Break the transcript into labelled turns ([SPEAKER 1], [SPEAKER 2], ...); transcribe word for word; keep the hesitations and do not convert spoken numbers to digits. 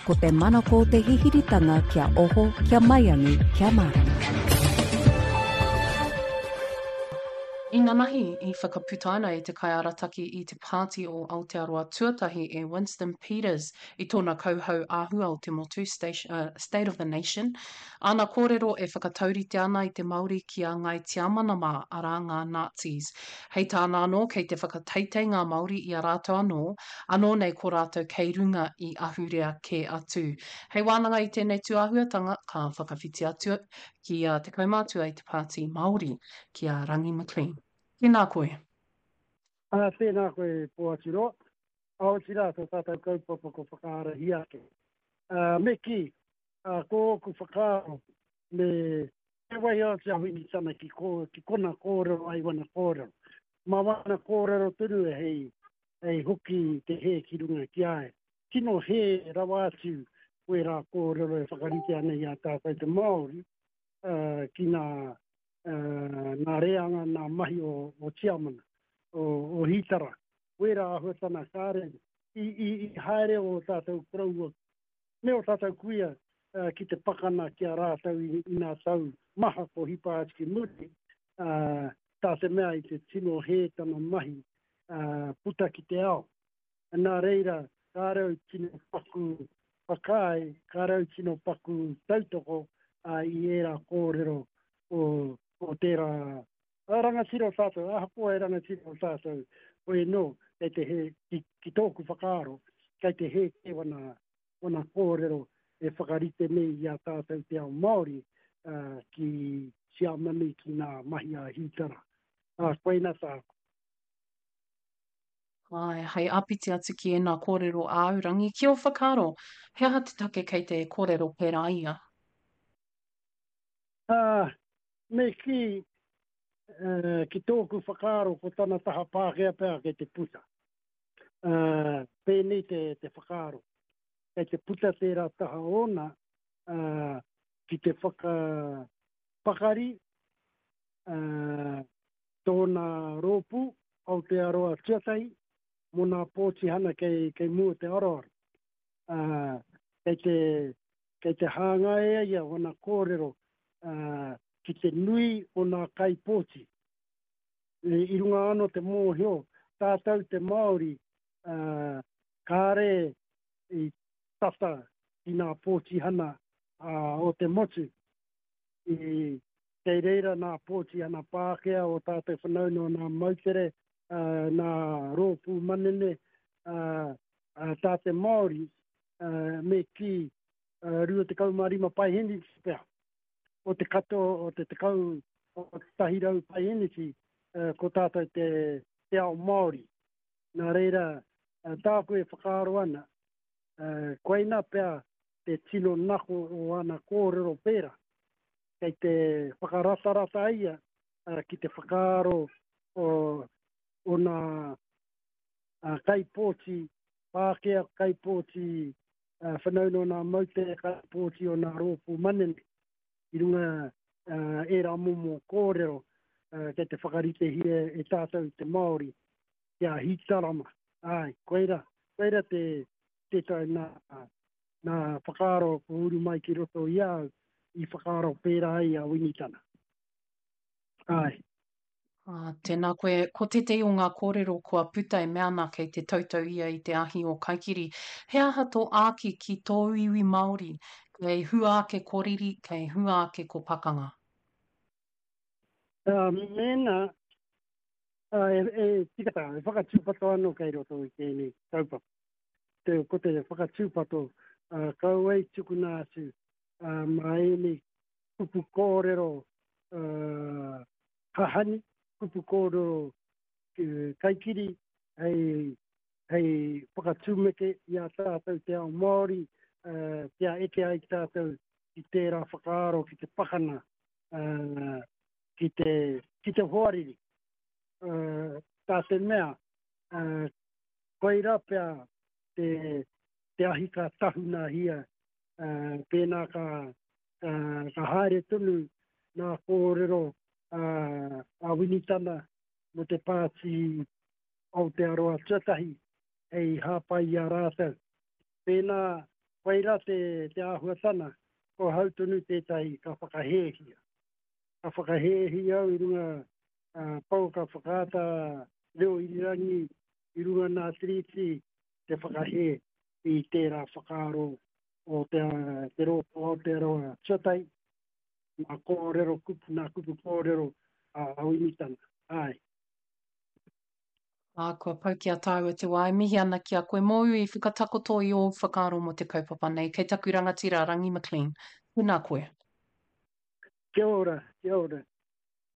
[SPEAKER 1] ko te manako te hihiritanga kia oho, kia maiangi, kia marama.
[SPEAKER 2] I ngā mahi i whakaputa ana e te kaiarataki i te pāti o Aotearoa Tuatahi e Winston Peters i tōna kauhau āhua o te motu station, uh, State of the Nation. Ana kōrero e whakataurite ana i te Māori ki a ngai tiamana mā ara ngā Nazis. Hei tāna anō kei te whakateitei ngā Māori i a rātou anō, anō nei ko rātou kei runga i ahurea ke atu. Hei wānanga i tēnei tuahuatanga ka whakawhiti atu ki a te kaumātua i te pāti Māori ki a Rangi McLean. Tēnā koe.
[SPEAKER 3] Ah, tēnā koe Pōatiro. Ao tira tō tātou kaupapa ko whakaara hiake. Uh, me ki, uh, ko ku whakaaro me te wai o te awini sana ki, ko, ki kona kōrero ai wana kōrero. Ma wana kōrero tunu e hei, hei hoki te he ki runga ki ae. Tino he rawa atu koe rā kōrero e whakarite ana i a tātou te Māori uh, ki nā Uh, nā reanga, nā mahi o, o tiamana, o, o hitara. Wera ahuatana kāre, i, i, i haere o tātou kraua. Me o tātou kuia uh, ki te pakana ki a rātou i, i nā tau maha ko hipa atu ki muri. Uh, tā te mea i te tino he tana mahi uh, puta ki te ao. Nā reira, kārau tino paku pakai, kārau tino paku tautoko uh, i era kōrero o o tērā rangatira o tātou, ahapoa e rangatira o tātou, o e no, kei te he, ki, ki tōku whakaaro, kei te he te wana, wana kōrero e whakarite nei i a tātou te ao Māori uh, ki siamani ki nā mahi a hitara. Uh, koe nā tāku.
[SPEAKER 2] Ai, hei apiti atu ki e nā kōrero āurangi. Ki o whakaaro, he aha te take kei te kōrero pērā ia?
[SPEAKER 3] Uh, me ki, uh, ki tōku whakaaro ko tana taha pākea pēr kei te puta. Uh, pēnei te, te whakaaro. Kei te puta tērā taha ona, uh, ki te whaka pakari, uh, tōna rōpu, Aotearoa Tuatahi, mō pōti hana kei, kei mua te aroara. Uh, kei te, kei te hanga ea ia wana kōrero, uh, ki te nui o nā kai pōti. E, I runga ano te mōhio, tātou te Māori, uh, kāre i tata i nā pōti hana uh, o te motu. I te reira nā pōti hana Pākehā o tātou whanauno nā mautere, uh, nā rōpū manene, uh, uh, tā te Māori, uh, me ki uh, rua te kaumarima pai heni pēr. O te kato, o te tekau, o te tahirau pai eneti, uh, ko tātou te, te ao Māori. Nā reira, uh, tā koe whakaaro ana, uh, koe nā pēr te tino nako o ana kōrero pēra. Kei te whakarata-rata ia, uh, ki te whakaaro o, o nā uh, kaipōti, Pākehā kaipōti, uh, whanauno nā maute kaipōti o nā rōpū manene. I runga uh, e rā momo kōrero uh, kei te whakarite hie e tātou te Māori kia hitarama. Ai, koeira, koeira te, te tai nā, nā whakaaro ko uru mai ki roto i au i whakaaro pērā ai a winitana. Ai.
[SPEAKER 2] Ah, tēnā koe, ko te te o ngā kōrero kua puta e meana kei te tautau ia i te ahi o Kaikiri. He aha tō āki ki tō iwi Māori, kei hua ake kōriri, kei hua ake ko pakanga?
[SPEAKER 3] Uh, mena, uh, e, e tikata, e whakatūpato anō kei roto i tēnei taupapa. Te, ko te whakatūpato, uh, kauei tukuna atu, uh, maene kupu kōrero uh, hahani, kupu kōrero uh, Kaikiri, hei, hei whakatūmeke i a tātou te ao Māori, uh, te a eke ai tātou ki tērā whakaaro, ki te pakana, uh, ki te, ki te hoariri. Uh, tā te mea, uh, koeira pia te, te ahi ka tahuna hia, uh, pēnā ka, uh, ka haere tunu nā kōrero uh, a winitana mo te pāti Aotearoa Tuatahi, hei hāpai a rātou. Pēnā waira te, te ahuatana, ko hautunu tētai ka whakahehia. Ka whakahehia au i runga uh, pau ka whakata leo i rangi i runga nā triti te whakahe i tērā whakaro o te, te roto o te roa chatai, nā kōrero kupu, nā kupu kōrero uh, au imitana. Ai.
[SPEAKER 2] A kua pau ki a tāua te wai, mihi ana ki a koe mōu i whakatakoto i o whakaro mo te kaupapa nei. Kei taku rangatira Rangi McLean. Tēnā koe.
[SPEAKER 3] Kia ora, kia ora.